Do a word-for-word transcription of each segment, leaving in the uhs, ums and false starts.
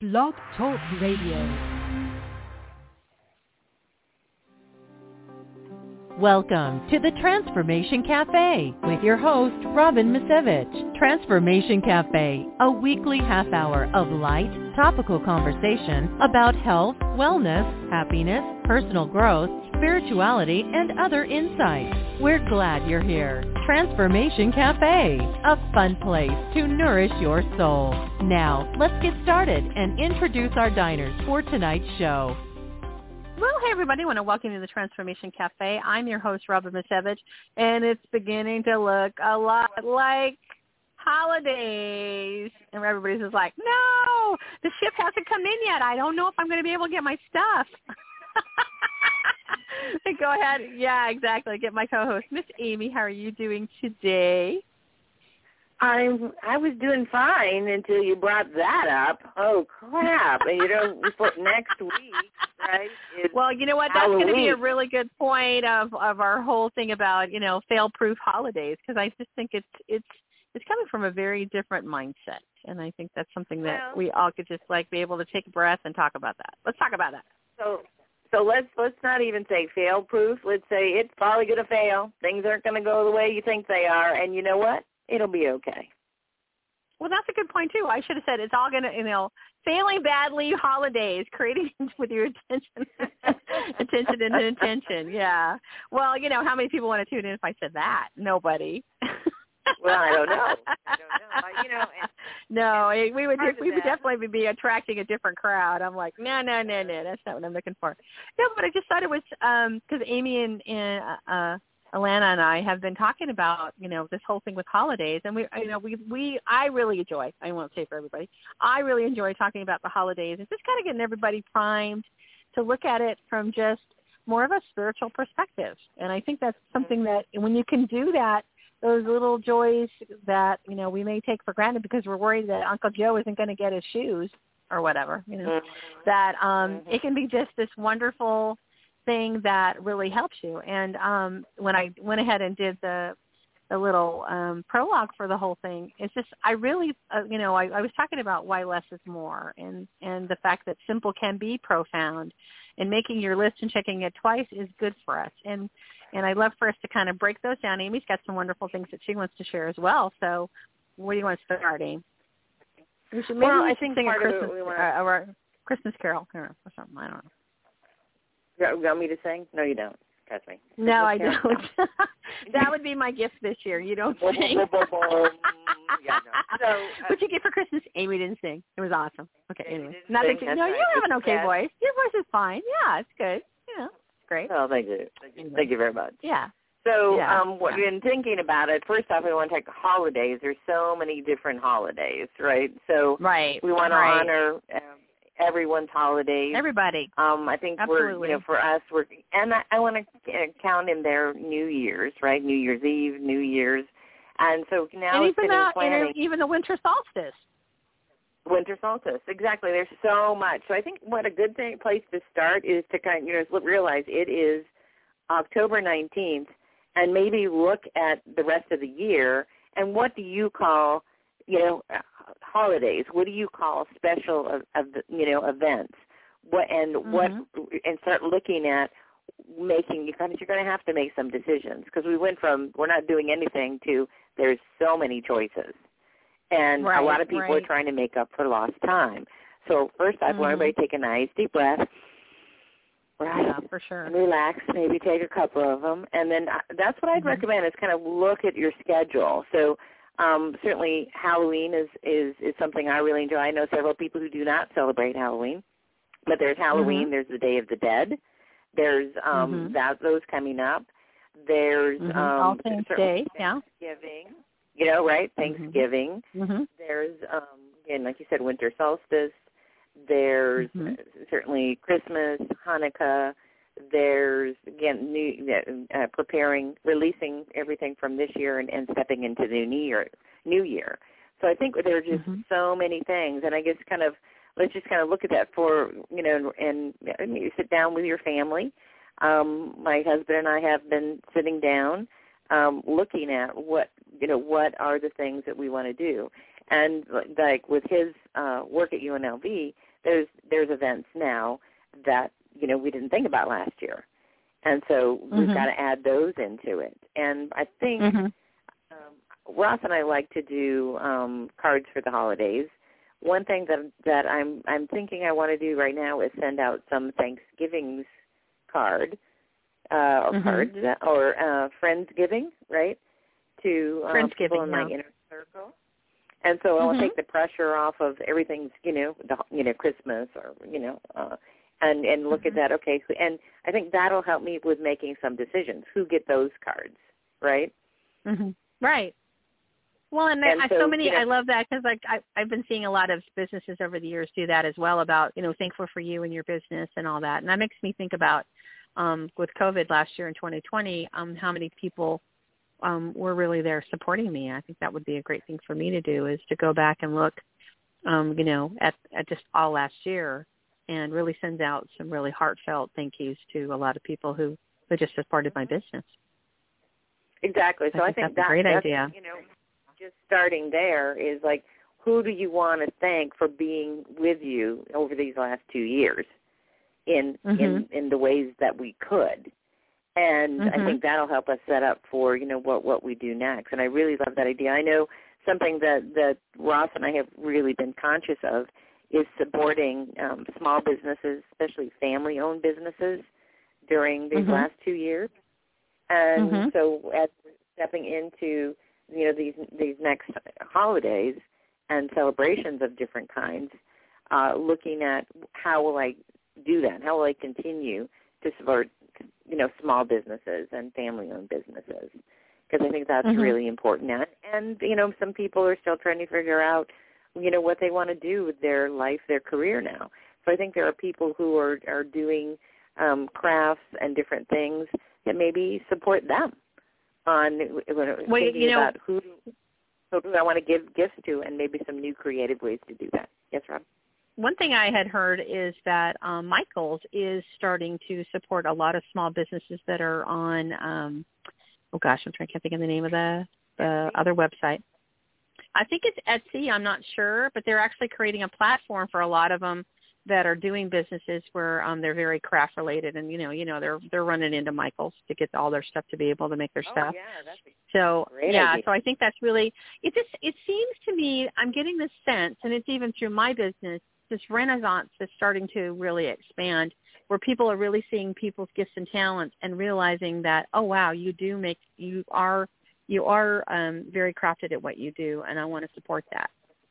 Blog Talk Radio. Welcome to the Transformation Cafe with your host, Robin Misevich. Transformation Cafe, a weekly half hour of light, topical conversation about health, wellness, happiness, personal growth, spirituality, and other insights. We're glad you're here. Transformation Cafe, a fun place to nourish your soul. Now, let's get started and introduce our diners for tonight's show. Well, hey, everybody. I want to welcome you to the Transformation Cafe. I'm your host, Robin Misevich, and it's beginning to look a lot like holidays. And everybody's just like, no, the ship hasn't come in yet. I don't know if I'm going to be able to get my stuff. Go ahead. Yeah, exactly. Get my co-host, Miss Amy. How are you doing today? I'm, I was doing fine until you brought that up. Oh, crap. And you know, next week, right? Well, you know what? That's going to be a really good point of, of our whole thing about, you know, fail-proof holidays, because I just think it's it's it's coming from a very different mindset. And I think that's something that well, we all could just, like, be able to take a breath and talk about that. Let's talk about that. So so let's let's not even say fail-proof. Let's say it's probably going to fail. Things aren't going to go the way you think they are. And you know what? It'll be okay. Well, that's a good point, too. I should have said it's all going to, you know, failing badly holidays, creating with your attention, attention and attention. Yeah. Well, you know, how many people want to tune in if I said that? Nobody. Well, I don't know. I don't know. But, you know, and, no, and we would we would definitely be attracting a different crowd. I'm like, no, no, no, no. That's not what I'm looking for. No, but I just thought it was because um, Amy and, and uh, Alana and I have been talking about, you know, this whole thing with holidays, and we, you know, we, we, I really enjoy. I won't say for everybody. I really enjoy talking about the holidays. It's just kind of getting everybody primed to look at it from just more of a spiritual perspective, and I think that's something that when you can do that, those little joys that, you know, we may take for granted because we're worried that Uncle Joe isn't going to get his shoes or whatever, you know, that um, it can be just this wonderful thing that really helps you. And um, when I went ahead and did the the little um, prologue for the whole thing, it's just I really, uh, you know, I, I was talking about why less is more, and, and the fact that simple can be profound, and making your list and checking it twice is good for us. And and I'd love for us to kind of break those down. Amy's got some wonderful things that she wants to share as well. So where do you want to start, Amy? We should, maybe well, we I should think sing a part Christmas, of it we want uh, or Christmas carol or something. I don't know. You want me to sing? No, you don't. Trust me. No, I don't. That would be my gift this year. You don't sing. yeah, no. So, uh, what'd you get for Christmas? Amy didn't sing. It was awesome. Okay, Amy anyway. Not that sing, you, no, right. you have an okay yeah. voice. Your voice is fine. Yeah, it's good. Yeah, it's great. Oh, thank you. Thank you, thank you very much. Yeah. So, yeah. um, what yeah. in thinking about it, first off, we want to take holidays. There's so many different holidays, right? So, right. we want right. to honor um, everyone's holidays. Everybody. Um, I think Absolutely. we're, you know, for us, we're, and I, I want to count in their New Year's, right? New Year's Eve, New Year's, and so now and it's even getting the, planning. and even the winter solstice. Winter solstice, exactly. There's so much. So I think what a good thing, place to start is to kind of, you know, realize it is October nineteenth, and maybe look at the rest of the year, and what do you call, you know, holidays? What do you call special, of, of you know, events? What and mm-hmm. what, and start looking at making. You're going to have to make some decisions, because we went from we're not doing anything to there's so many choices, and right, a lot of people right. are trying to make up for lost time. So first, I mm-hmm. want everybody to take a nice deep breath. Right. Yeah, for sure. And relax, maybe take a couple of them. And then that's what I'd mm-hmm. recommend is kind of look at your schedule. So um, certainly Halloween is, is, is something I really enjoy. I know several people who do not celebrate Halloween. But there's Halloween, mm-hmm. there's the Day of the Dead. There's um, mm-hmm. that those coming up. There's mm-hmm. um, All Saints Day, yeah. Thanksgiving. You know, right? Thanksgiving. Mm-hmm. There's, um, again, like you said, winter solstice. There's mm-hmm. certainly Christmas, Hanukkah. There's, again, new uh, preparing, releasing everything from this year and, and stepping into the new year. New year. So I think there are just mm-hmm. so many things, and I guess kind of let's just kind of look at that for, you know, and, and you sit down with your family. Um, my husband and I have been sitting down um, looking at what, you know, what are the things that we want to do. And like with his uh, work at U N L V, there's there's events now that, you know, we didn't think about last year. And so we've mm-hmm. got to add those into it. And I think mm-hmm. um, Ross and I like to do um, cards for the holidays. One thing that that I'm I'm thinking I want to do right now is send out some Thanksgiving's card uh, or mm-hmm. cards or uh, Friendsgiving, right, to um, people in yeah. my inner circle. And so I'll mm-hmm. take the pressure off of everything's, you know, the, you know, Christmas or, you know, uh, and, and look mm-hmm. at that, okay. So, and I think that'll help me with making some decisions. Who get those cards, right? Mm-hmm. Right. Well, and, and I, so, so many, you know, I love that because like I, I've been seeing a lot of businesses over the years do that as well about, you know, thankful for you and your business and all that. And that makes me think about um, with COVID last year in twenty twenty, um, how many people um, were really there supporting me. I think that would be a great thing for me to do is to go back and look, um, you know, at, at just all last year and really send out some really heartfelt thank yous to a lot of people who, who just supported my business. Exactly. So I I think, think that's that, a great that's, idea. You know, just starting there is like, who do you want to thank for being with you over these last two years in mm-hmm. in, in the ways that we could? And mm-hmm. I think that'll help us set up for, you know, what, what we do next. And I really love that idea. I know something that, that Ross and I have really been conscious of is supporting um, small businesses, especially family-owned businesses, during these mm-hmm. last two years. And mm-hmm. so as we're stepping into, you know, these these next holidays and celebrations of different kinds, uh, looking at how will I do that? How will I continue to support, you know, small businesses and family-owned businesses? Because I think that's mm-hmm. really important now. And, you know, some people are still trying to figure out, you know, what they want to do with their life, their career now. So I think there are people who are, are doing um, crafts and different things that maybe support them on when well, thinking you know, about who, who do I want to give gifts to and maybe some new creative ways to do that. Yes, Rob? One thing I had heard is that um, Michael's is starting to support a lot of small businesses that are on, um, oh gosh, I'm trying to think of the name of the, the other website. I think it's Etsy. I'm not sure, but they're actually creating a platform for a lot of them that are doing businesses where um, they're very craft related, and you know, you know, they're they're running into Michael's to get all their stuff to be able to make their oh, stuff. Yeah, that's a so great yeah, idea. so I think that's really it. Just it seems to me I'm getting this sense, and it's even through my business. This renaissance is starting to really expand, where people are really seeing people's gifts and talents and realizing that, oh wow, you do make you are you are um, very crafted at what you do, and I want to support that.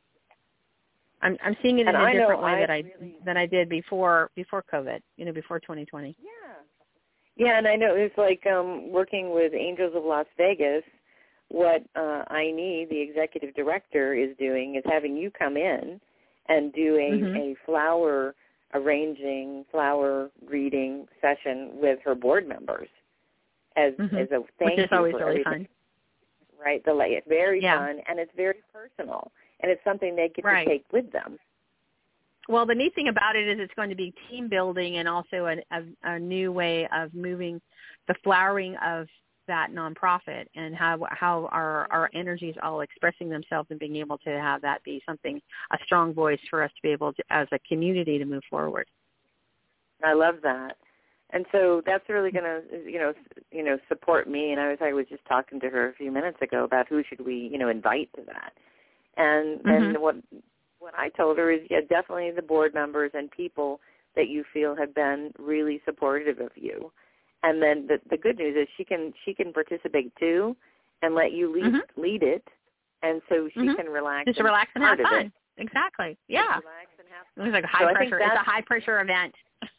I'm, I'm seeing it and in a I different know way I that I really, than I did before before COVID, you know, before twenty twenty. Yeah, yeah, and I know it's like um, working with Angels of Las Vegas. What uh, I need, the executive director, is doing is having you come in and do a, mm-hmm. a flower arranging, flower reading session with her board members as mm-hmm. as a thank Which is you always for really everything. fun. Right, the it's very yeah. fun and it's very personal, and it's something they get right. to take with them. Well, the neat thing about it is it's going to be team building and also a, a, a new way of moving the flowering of that nonprofit and how how our, our energies all expressing themselves and being able to have that be something, a strong voice for us to be able to, as a community, to move forward. I love that. And so that's really going to, you know, you know, support me. And I was, I was just talking to her a few minutes ago about who should we, you know, invite to that. And mm-hmm. and what what I told her is, yeah, definitely the board members and people that you feel have been really supportive of you. And then the the good news is she can she can participate too, and let you lead mm-hmm. lead it, and so she mm-hmm. can relax. Just and relax and have fun. It. Exactly. Yeah. Relax and have fun. It was like a high so pressure. It's a high pressure event.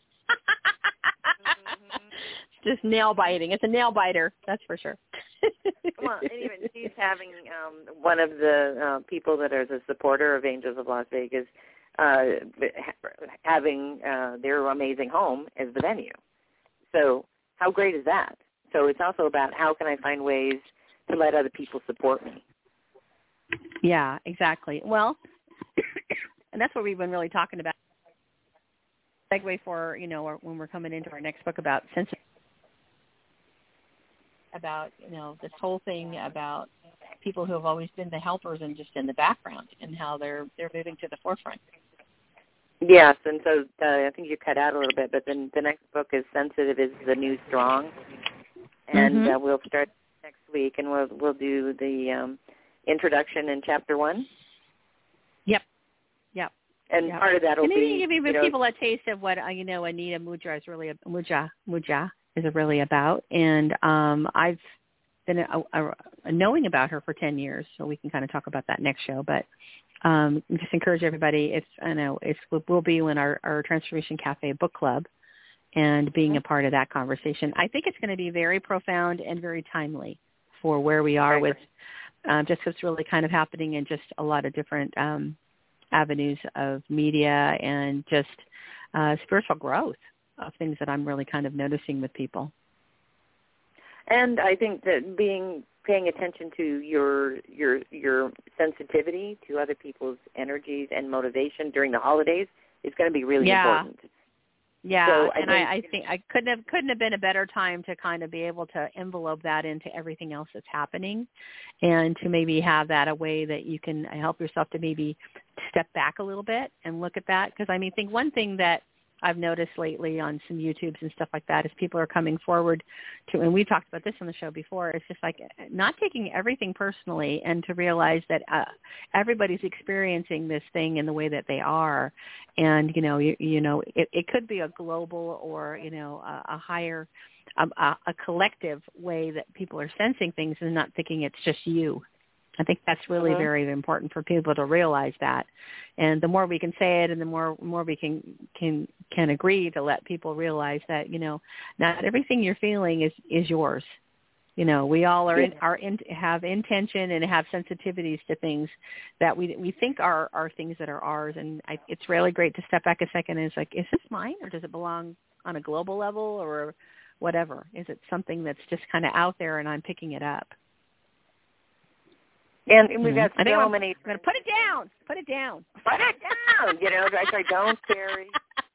mm-hmm. Just nail biting. It's a nail biter, that's for sure. Well, and even she's having um, one of the uh, people that is a supporter of Angels of Las Vegas uh, having uh, their amazing home as the venue. So how great is that? So it's also about how can I find ways to let other people support me. Yeah, exactly. Well, and that's what we've been really talking about. Segue for, you know, when we're coming into our next book about sense about, you know, this whole thing about people who have always been the helpers and just in the background and how they're they're moving to the forefront. Yes, and so uh, I think you cut out a little bit, but then the next book is Sensitive is the New Strong, and mm-hmm. uh, we'll start next week, and we'll we'll do the um, introduction in chapter one. Yep, yep. And yep. part of that will and maybe be give you know, people a taste of what uh, you know Anita Mujra is really Mujra Mujra is really about, and um, I've been a, a, a knowing about her for ten years, so we can kind of talk about that next show, but. Um, just encourage everybody. It's I know it's we'll be in our, our Transformation Cafe book club, and being a part of that conversation. I think it's going to be very profound and very timely for where we are with um, just what's really kind of happening in just a lot of different um, avenues of media and just uh, spiritual growth of things that I'm really kind of noticing with people. And I think that being paying attention to your your your sensitivity to other people's energies and motivation during the holidays is going to be really yeah. important. Yeah, so I and think, I, I think I couldn't have couldn't have been a better time to kind of be able to envelope that into everything else that's happening, and to maybe have that a way that you can help yourself to maybe step back a little bit and look at that. Because I mean, I think one thing that I've noticed lately on some YouTubes and stuff like that is people are coming forward to, and we talked about this on the show before, it's just like not taking everything personally and to realize that uh, everybody's experiencing this thing in the way that they are. And, you know, you, you know, it, it could be a global or, you know, a, a higher, a, a collective way that people are sensing things and not thinking it's just you. I think that's really mm-hmm. very important for people to realize that. And the more we can say it and the more more we can can can agree to let people realize that, you know, not everything you're feeling is, is yours. You know, we all are in, are in, have intention and have sensitivities to things that we we think are, are things that are ours. And I, it's really great to step back a second and it's like, is this mine or does it belong on a global level or whatever? Is it something that's just kind of out there and I'm picking it up? And, and we've got I think so I'm, many. I'm going to put it down. Put it down. Put it down. You know, like I don't carry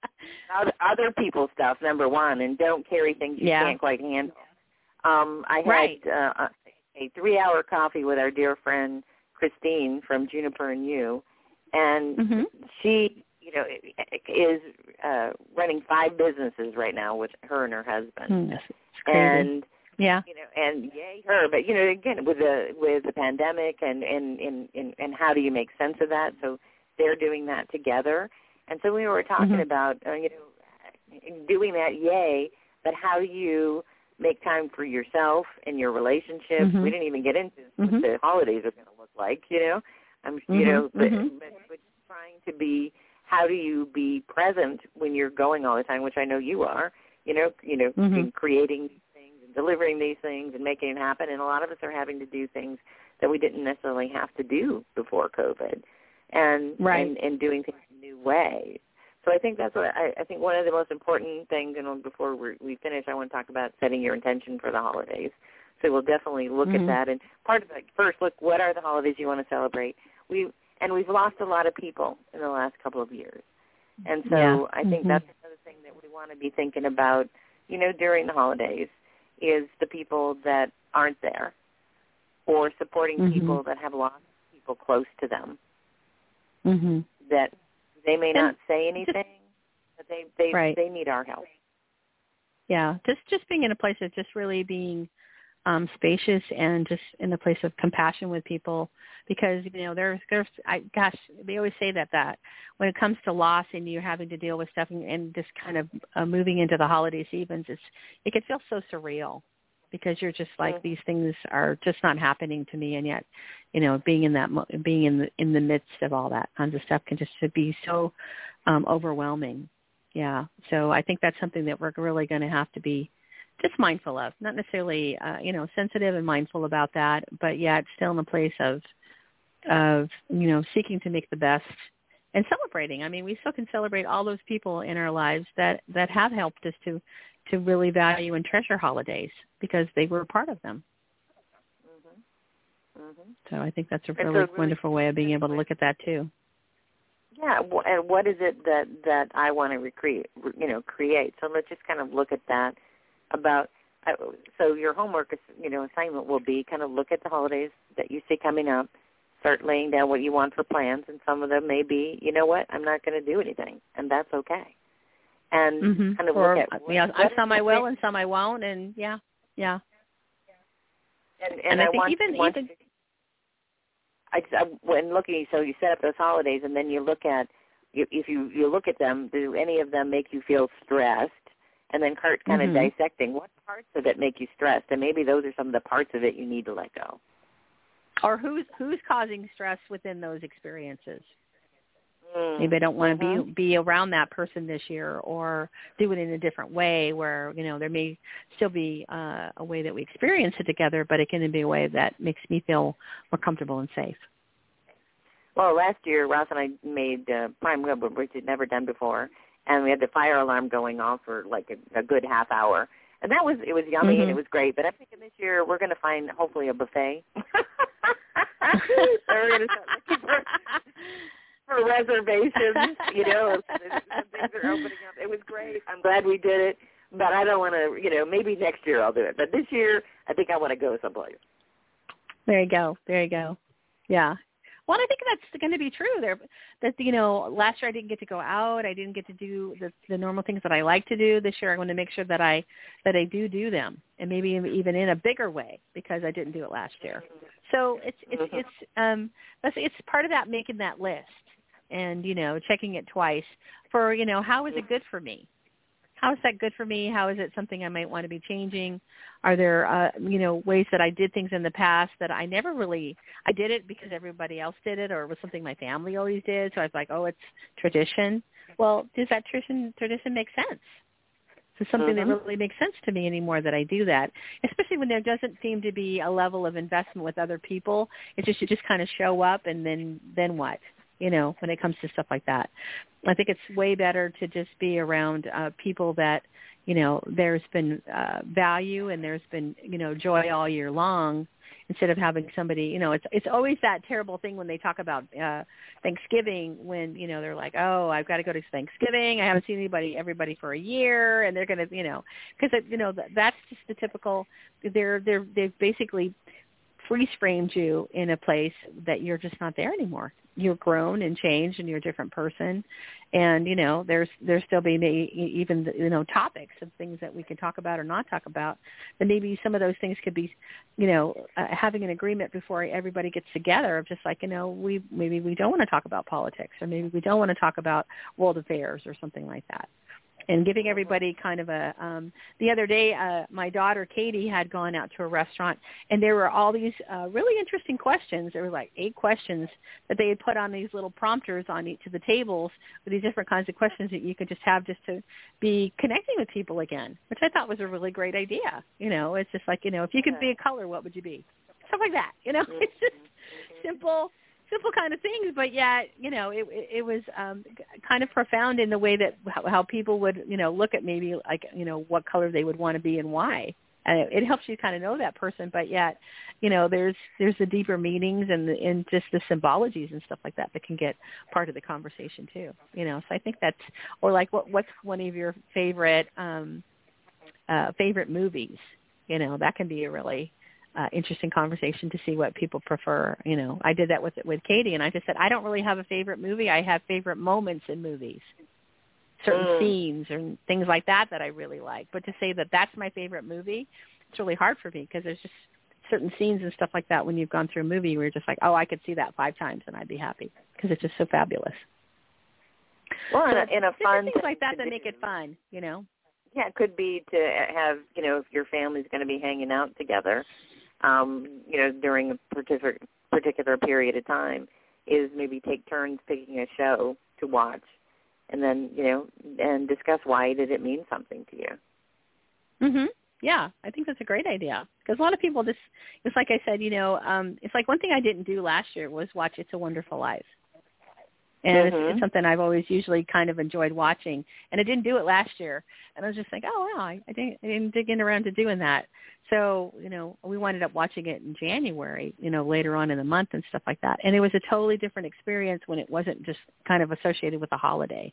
other people's stuff, number one, and don't carry things you yeah. can't quite handle. Um, I had right. uh, a three-hour coffee with our dear friend Christine from Juniper and You, and mm-hmm. she, you know, is uh, running five businesses right now with her and her husband. Mm, that's crazy. And yeah, you know, and yay her, but you know, again with the with the pandemic and and, and and and how do you make sense of that? So they're doing that together, and so we were talking mm-hmm. about uh, you know doing that, yay, but how do you make time for yourself and your relationships? Mm-hmm. We didn't even get into mm-hmm. what the holidays are going to look like, you know. I'm mm-hmm. you know, but, mm-hmm. but but trying to be, how do you be present when you're going all the time, which I know you are, you know, you know, mm-hmm. creating delivering these things and making it happen, and a lot of us are having to do things that we didn't necessarily have to do before COVID, and right. and, and doing things a new way. So I think that's what I, I think one of the most important things. And before we, we finish, I want to talk about setting your intention for the holidays. So we'll definitely look mm-hmm. at that. And part of it, first, look, what are the holidays you want to celebrate? We and we've lost a lot of people in the last couple of years, and so yeah. I think mm-hmm. that's another thing that we want to be thinking about. You know, during the holidays, is the people that aren't there, or supporting mm-hmm. people that have lost people close to them, mm-hmm. that they may and not say anything, just, but they they right. they need our help. Yeah, just just being in a place of just really being um, spacious and just in a place of compassion with people, because you know there's there's I gosh they always say that that when it comes to loss and you're having to deal with stuff and, and just kind of uh, moving into the holiday seasons, it's it can feel so surreal because you're just like mm-hmm. these things are just not happening to me, and yet you know being in that being in the in the midst of all that kinds of stuff can just be so um, overwhelming. Yeah, so I think that's something that we're really going to have to be just mindful of, not necessarily, uh, you know, sensitive and mindful about that, but yet still in a place of, of, you know, seeking to make the best and celebrating. I mean, we still can celebrate all those people in our lives that, that have helped us to, to really value and treasure holidays because they were a part of them. Mm-hmm. Mm-hmm. So I think that's a really, a really wonderful way of being able to look at that too. Yeah, and what is it that, that I want to recreate, you know, create? So let's just kind of look at that. About uh, so your homework, is, you know, assignment will be kind of look at the holidays that you see coming up, start laying down what you want for plans, and some of them may be, you know what, I'm not going to do anything, and that's okay. And mm-hmm. kind of or, look at what, yeah, what some I will and some I won't, and yeah, yeah. And, and, and I, I think want, even want even. to, I, I, when looking, so you set up those holidays, and then you look at, if you, you look at them, do any of them make you feel stressed? And then Kurt kind mm-hmm. of dissecting what parts of it make you stressed, and maybe those are some of the parts of it you need to let go. Or who's who's causing stress within those experiences? Mm. Maybe I don't want to mm-hmm. be be around that person this year, or do it in a different way where, you know, there may still be uh, a way that we experience it together, but it can be a way that makes me feel more comfortable and safe. Well, last year, Ross and I made uh, prime rib, which we'd never done before, and we had the fire alarm going off for like a, a good half hour. And that was, it was yummy mm-hmm. and it was great, but I'm thinking this year we're going to find hopefully a buffet. So we're going to start looking for, for reservations, you know, some things are opening up. It was great. I'm glad we did it, but I don't want to, you know, maybe next year I'll do it. But this year, I think I want to go someplace. There you go. There you go. Yeah. Well, I think that's going to be true there. That, you know, last year I didn't get to go out. I didn't get to do the, the normal things that I like to do. This year I want to make sure that I that I do do them, and maybe even in a bigger way because I didn't do it last year. So it's it's mm-hmm. it's um that's it's part of that, making that list and, you know, checking it twice for, you know, how is it good for me? How is that good for me? How is it something I might want to be changing? Are there, uh, you know, ways that I did things in the past that I never really, I did it because everybody else did it, or it was something my family always did. So I was like, oh, it's tradition. Well, does that tradition tradition make sense? Is it something mm-hmm. that really makes sense to me anymore that I do that? Especially when there doesn't seem to be a level of investment with other people. It's just, you just kind of show up and then, then what? You know, when it comes to stuff like that. I think it's way better to just be around uh, people that, you know, there's been uh, value and there's been, you know, joy all year long, instead of having somebody, you know, it's it's always that terrible thing when they talk about uh, Thanksgiving, when, you know, they're like, oh, I've got to go to Thanksgiving. I haven't seen anybody, everybody for a year, and they're going to, you know, because, you know, that's just the typical, they're, they're, they've basically freeze-framed you in a place that you're just not there anymore. You're grown and changed, and you're a different person. And, you know, there's there's still be maybe even, you know, topics of things that we can talk about or not talk about. But maybe some of those things could be, you know, uh, having an agreement before everybody gets together of just like, you know, we maybe we don't want to talk about politics, or maybe we don't want to talk about world affairs or something like that. And giving everybody kind of a, um, the other day, uh, my daughter Katie had gone out to a restaurant, and there were all these uh, really interesting questions. There were like eight questions that they had put on these little prompters on each of the tables with these different kinds of questions that you could just have just to be connecting with people again, which I thought was a really great idea. You know, it's just like, you know, if you could be a color, what would you be? Stuff like that. You know, it's just simple. simple kind of things, but yet, you know, it, it, it was um, kind of profound in the way that how, how people would, you know, look at maybe like, you know, what color they would want to be and why. And it, it helps you kind of know that person, but yet, you know, there's there's the deeper meanings and the, and just the symbologies and stuff like that that can get part of the conversation too. You know, so I think that's, or like what what's one of your favorite um, uh, favorite movies? You know, that can be a really Uh, interesting conversation to see what people prefer. You know, I did that with with Katie, and I just said, I don't really have a favorite movie. I have favorite moments in movies, certain mm. scenes and things like that that I really like. But to say that that's my favorite movie, it's really hard for me because there's just certain scenes and stuff like that when you've gone through a movie where you're just like, oh, I could see that five times and I'd be happy because it's just so fabulous. Well, so in a, in a fun things like that that do. make it fun, you know. Yeah, it could be to have, you know, if your family's going to be hanging out together, um, you know, during a particular particular period of time, is maybe take turns picking a show to watch, and then, you know, and discuss why did it mean something to you. Mhm. Yeah, I think that's a great idea because a lot of people just, it's like I said, you know, um, it's like one thing I didn't do last year was watch It's a Wonderful Life. And mm-hmm. it's, it's something I've always usually kind of enjoyed watching. And I didn't do it last year. And I was just like, oh, wow, I, I, didn't, I didn't dig in around to doing that. So, you know, we ended up watching it in January, you know, later on in the month and stuff like that. And it was a totally different experience when it wasn't just kind of associated with a holiday.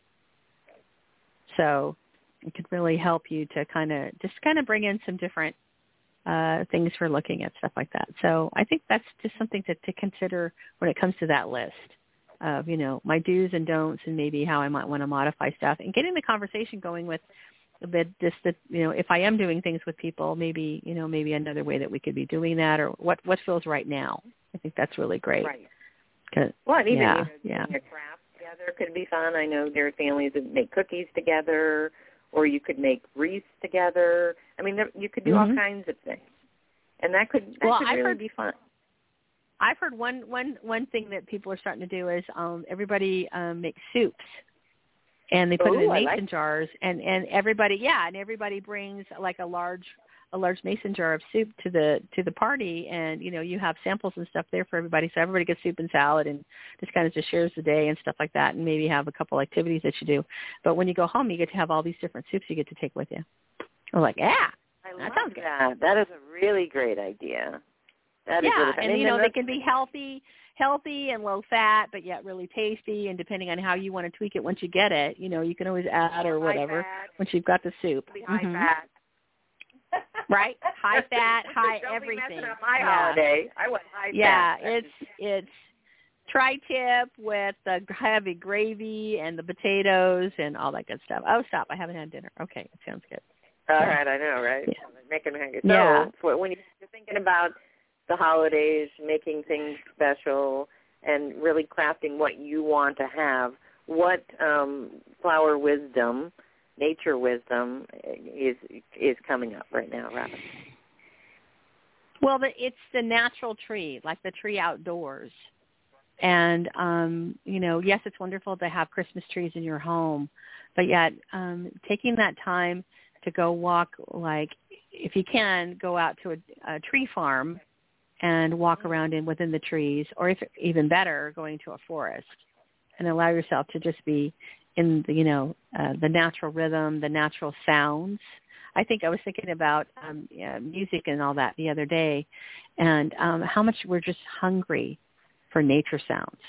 So it could really help you to kind of just kind of bring in some different uh, things for looking at, stuff like that. So I think that's just something to, to consider when it comes to that list of, you know, my do's and don'ts and maybe how I might want to modify stuff and getting the conversation going with a bit just that, you know, if I am doing things with people, maybe, you know, maybe another way that we could be doing that or what, what feels right now. I think that's really great. Right. Well, and even yeah, you know, yeah. doing a craft together could be fun. I know there are families that make cookies together, or you could make wreaths together. I mean, there, you could do mm-hmm. all kinds of things, and that could that well, could I've really heard, be fun. I've heard one one one thing that people are starting to do is um, everybody um, makes soups, and they put Ooh, them in I mason like jars, and and everybody yeah, and everybody brings like a large. a large mason jar of soup to the to the party, and you know you have samples and stuff there for everybody, so everybody gets soup and salad and just kind of just shares the day and stuff like that, and maybe have a couple activities that you do. But when you go home, you get to have all these different soups you get to take with you. I'm like, yeah, I that love sounds good. that. That is a really great idea. That is yeah, really fun. and and you know then they can be healthy, healthy and low fat, but yet really tasty. And depending on how you want to tweak it, once you get it, you know you can always add or whatever fat. once you've got the soup. High mm-hmm. fat. Right, high fat, high Don't everything. Be messing up my yeah. holiday. I want high yeah, fat. Yeah, it's it's tri-tip with the heavy gravy and the potatoes and all that good stuff. Oh, stop! I haven't had dinner. Okay, it sounds good. All yeah. right, I know, right? Yeah. Making me hungry. Yeah. So for when you're thinking about the holidays, making things special, and really crafting what you want to have, what um, flower wisdom, nature wisdom is is coming up right now, Robin? Well, the, it's the natural tree, like the tree outdoors. And, um, you know, yes, it's wonderful to have Christmas trees in your home, but yet um, taking that time to go walk, like, if you can, go out to a, a tree farm and walk around in within the trees, or if even better, going to a forest and allow yourself to just be in the, you know, uh, the natural rhythm, the natural sounds. I think I was thinking about um, yeah, music and all that the other day, and um, how much we're just hungry for nature sounds,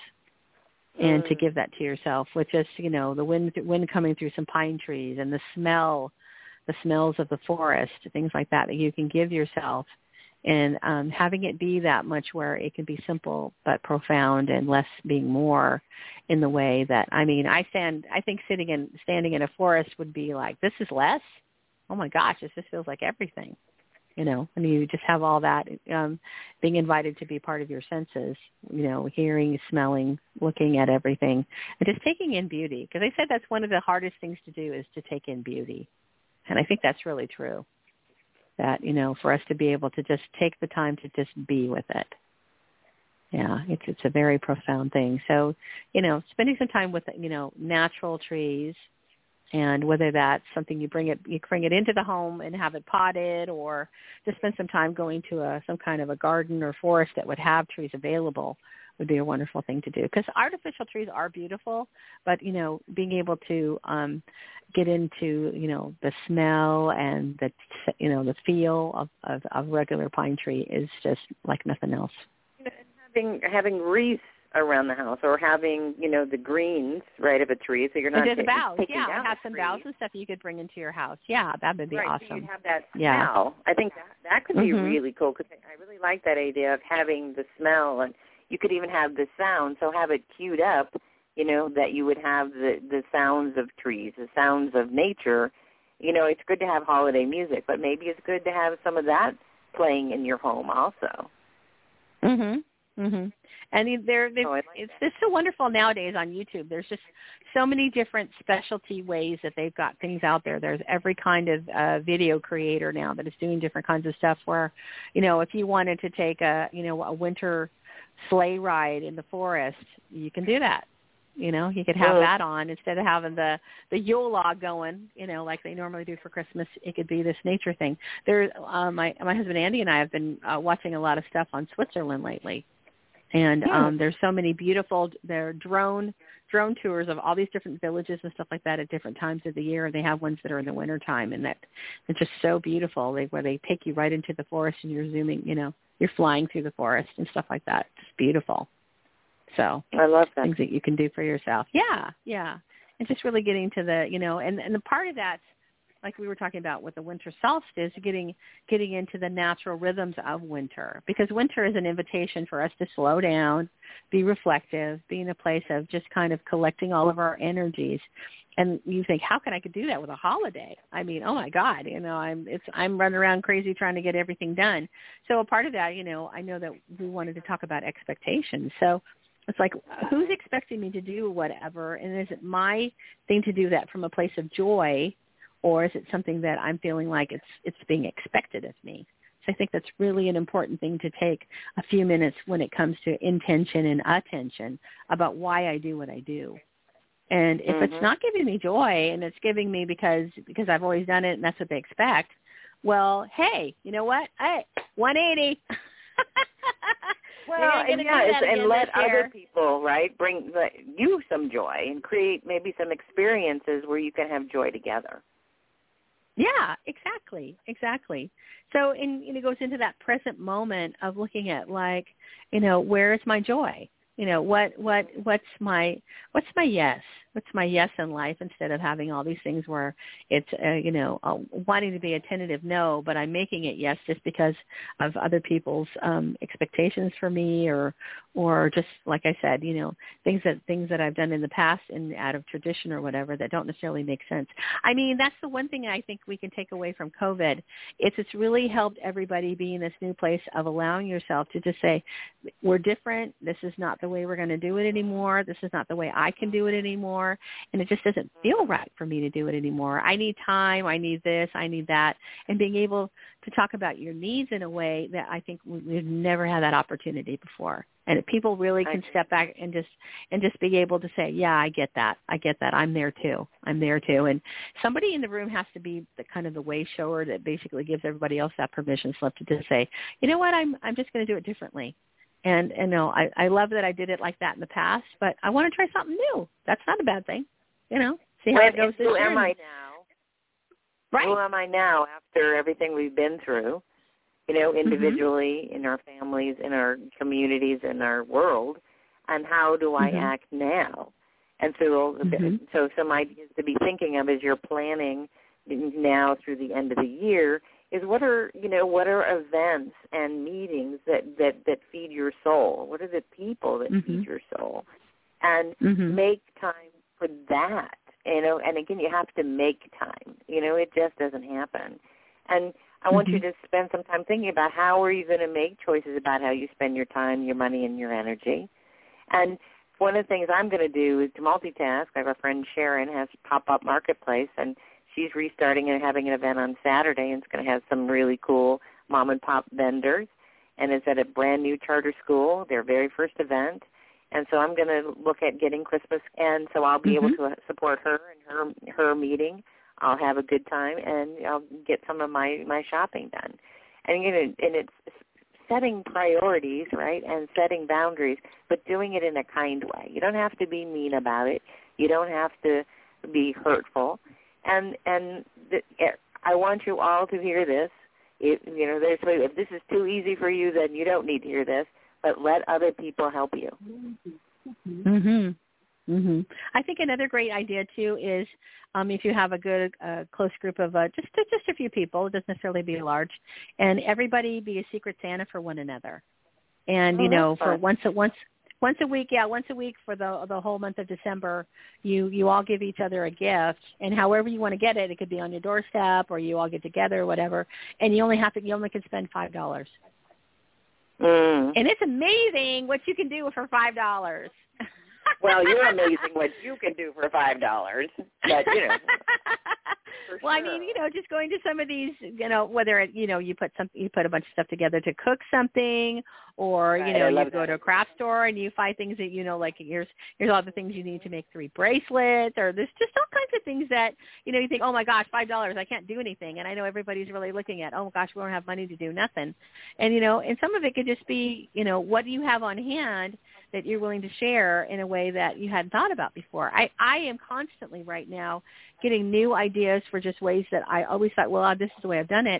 and mm. to give that to yourself with just, you know, the wind wind coming through some pine trees and the smell, the smells of the forest, things like that that you can give yourself, and um, having it be that much where it can be simple but profound and less being more in the way that, I mean, I stand, I think sitting in, standing in a forest would be like, this is less? Oh my gosh, this just feels like everything, you know, and you just have all that, um, being invited to be part of your senses, you know, hearing, smelling, looking at everything, and just taking in beauty. Because I said that's one of the hardest things to do is to take in beauty. And I think that's really true, that, you know, for us to be able to just take the time to just be with it. Yeah, it's it's a very profound thing. So, you know, spending some time with, you know, natural trees, and whether that's something you bring it, you bring it into the home and have it potted, or just spend some time going to a, some kind of a garden or forest that would have trees available would be a wonderful thing to do. Because artificial trees are beautiful, but, you know, being able to um, get into, you know, the smell and the, you know, the feel of, of, of regular pine tree is just like nothing else. And having, having wreaths around the house, or having, you know, the greens, right, of a tree, so you're not and ta- boughs. taking Yeah, down have the some tree. boughs and stuff you could bring into your house. Yeah, that would be right, awesome. So you'd have that smell. Yeah. I think that that could be mm-hmm. really cool, because I really like that idea of having the smell, and you could even have the sound, so have it queued up, you know, that you would have the, the sounds of trees, the sounds of nature. You know, it's good to have holiday music, but maybe it's good to have some of that playing in your home also. Mhm. Mhm. And there, oh, like it's that. it's so wonderful nowadays on YouTube. There's just so many different specialty ways that they've got things out there. There's every kind of uh, video creator now that is doing different kinds of stuff. Where, you know, if you wanted to take a, you know, a winter sleigh ride in the forest, you can do that. You know, you could have oh. that on instead of having the the Yule log going, you know, like they normally do for Christmas. It could be this nature thing. There, uh, my my husband Andy and I have been uh, watching a lot of stuff on Switzerland lately, and yeah. um, there's so many beautiful. There are drone drone tours of all these different villages and stuff like that at different times of the year. They have ones that are in the wintertime, and that it's just so beautiful. They where they take you right into the forest and you're zooming, you know, you're flying through the forest and stuff like that. It's beautiful. So I love that. Things that you can do for yourself. Yeah, yeah. And just really getting to the, you know, and, and the part of that like we were talking about with the winter solstice, getting getting into the natural rhythms of winter, because winter is an invitation for us to slow down, be reflective, be in a place of just kind of collecting all of our energies. And you think, how can I could do that with a holiday? I mean, oh my God, you know, I'm it's I'm running around crazy trying to get everything done. So a part of that, you know, I know that we wanted to talk about expectations. So it's like, who's expecting me to do whatever? And is it my thing to do that from a place of joy, or is it something that I'm feeling like it's it's being expected of me? So I think that's really an important thing to take a few minutes when it comes to intention and attention about why I do what I do. And if mm-hmm. it's not giving me joy and it's giving me because because I've always done it and that's what they expect, well, hey, you know what? Hey, one eighty. Well, and yeah, and let other people, right, bring the, you some joy and create maybe some experiences where you can have joy together. Yeah, exactly, exactly. So, and you know, it goes into that present moment of looking at, like, you know, where is my joy? You know, what, what, what's my, what's my yes? What's my yes in life, instead of having all these things where it's, uh, you know, uh, wanting to be a tentative no, but I'm making it yes just because of other people's um, expectations for me, or, or just like I said, you know, things that things that I've done in the past and out of tradition or whatever that don't necessarily make sense. I mean, that's the one thing I think we can take away from COVID. It's it's really helped everybody be in this new place of allowing yourself to just say, we're different. This is not the way we're going to do it anymore. This is not the way I can do it anymore. And it just doesn't feel right for me to do it anymore. I need time. I need this. I need that. And being able to talk about your needs in a way that I think we've never had that opportunity before. And if people really can step back and just and just be able to say, yeah, I get that. I get that. I'm there too. I'm there too. And somebody in the room has to be the kind of the way shower that basically gives everybody else that permission slip to just say, you know what, I'm I'm just going to do it differently. And, and no, I, I love that I did it like that in the past, but I want to try something new. That's not a bad thing. You know, see how well, it goes this who year. Who am I now? Right. Who am I now after everything we've been through, you know, individually, mm-hmm. in our families, in our communities, in our world, and how do I mm-hmm. act now? And so, mm-hmm. so some ideas to be thinking of as you're planning now through the end of the year is what are, you know, what are events and meetings that, that, that feed your soul? What are the people that mm-hmm. feed your soul? And mm-hmm. make time for that, you know, and again, you have to make time. You know, it just doesn't happen. And I want mm-hmm. you to spend some time thinking about how are you going to make choices about how you spend your time, your money, and your energy. And one of the things I'm going to do is to multitask. I have a friend, Sharon, has Pop-Up Marketplace, and she's restarting and having an event on Saturday, and it's going to have some really cool mom-and-pop vendors, and it's at a brand-new charter school, their very first event. And so I'm going to look at getting Christmas, and so I'll be mm-hmm. able to support her and her her meeting. I'll have a good time, and I'll get some of my, my shopping done. And, you know, and it's setting priorities, right, and setting boundaries, but doing it in a kind way. You don't have to be mean about it. You don't have to be hurtful. And and the, I want you all to hear this. If, you know, there's, if this is too easy for you, then you don't need to hear this. But let other people help you. Mhm. Mhm. I think another great idea too is um, if you have a good uh, close group of uh, just just a few people, it doesn't necessarily be large, and everybody be a secret Santa for one another. And oh, you know, for fun. once a once once a week, yeah, once a week for the the whole month of December, you you all give each other a gift, and however you want to get it, it could be on your doorstep or you all get together or whatever, and you only have to you only can spend five dollars. Mm. And it's amazing what you can do for five dollars. Well, you're amazing what you can do for five dollars. But you know. Well, sure. I mean, you know, just going to some of these, you know, whether it, you know, you put some, you put a bunch of stuff together to cook something, or right, you know, you go that. to a craft store and you find things that you know, like here's here's all the things you need to make three bracelets, or there's just all kinds of things that you know you think, oh my gosh, five dollars, I can't do anything, and I know everybody's really looking at, oh my gosh, we don't have money to do nothing, and you know, and some of it could just be, you know, what do you have on hand that you're willing to share in a way that you hadn't thought about before. I, I am constantly right now getting new ideas for just ways that I always thought, well, this is the way I've done it.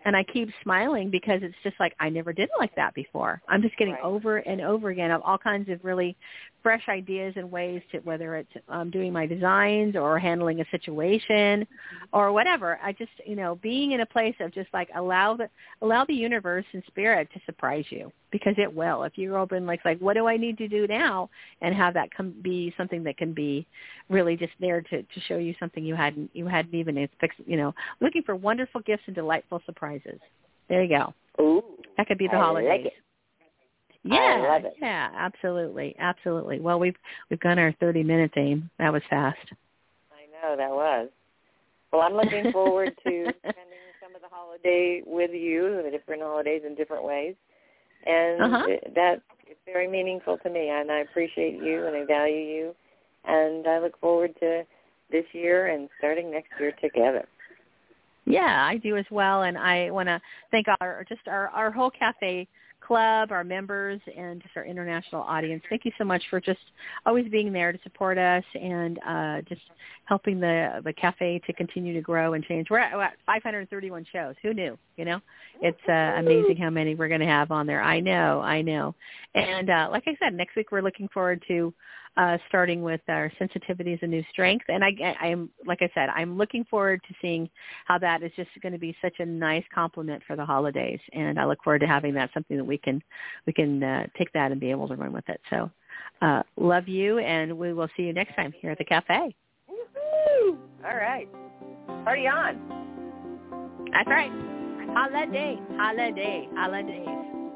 And I keep smiling because it's just like, I never did it like that before. I'm just getting Right. over and over again of all kinds of really fresh ideas and ways to, whether it's um, doing my designs or handling a situation or whatever. I just, you know, being in a place of just like allow the, allow the universe and spirit to surprise you, because it will. If you're open, like, like, what do I need to do now? And have that come be something that can be really just there to, to show you something you hadn't, you hadn't even fixed, you know, looking for wonderful gifts and delightful surprises. There you go. Ooh, that could be the I holidays. like it. Yeah, I love it. yeah, absolutely, absolutely. Well, we've we've gone our thirty minutes, Aim. That was fast. I know, that was. Well, I'm looking forward to spending some of the holiday with you, the different holidays in different ways, and Uh-huh. it, that is very meaningful to me. And I appreciate you, and I value you, and I look forward to this year and starting next year together. Yeah, I do as well, and I want to thank our just our, our whole cafe club, our members, and just our international audience. Thank you so much for just always being there to support us and uh, just helping the the cafe to continue to grow and change. We're at, we're at five hundred thirty-one shows. Who knew? You know, it's uh, amazing how many we're going to have on there. I know, I know. And uh, like I said, next week we're looking forward to Uh, starting with our sensitivities and new strength. And I, I am, like I said, I'm looking forward to seeing how that is just going to be such a nice compliment for the holidays. And I look forward to having that something that we can, we can uh, take that and be able to run with it. So uh, love you, and we will see you next time here at the cafe. Woo-hoo! All right. Party on. That's right. Holiday, holiday, holidays.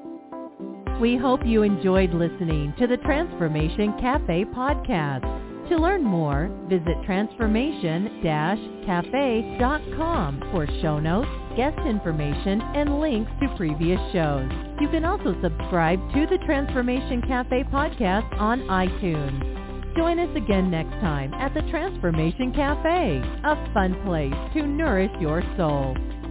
We hope you enjoyed listening to the Transformation Cafe podcast. To learn more, visit transformation dash cafe dot com for show notes, guest information, and links to previous shows. You can also subscribe to the Transformation Cafe podcast on iTunes. Join us again next time at the Transformation Cafe, a fun place to nourish your soul.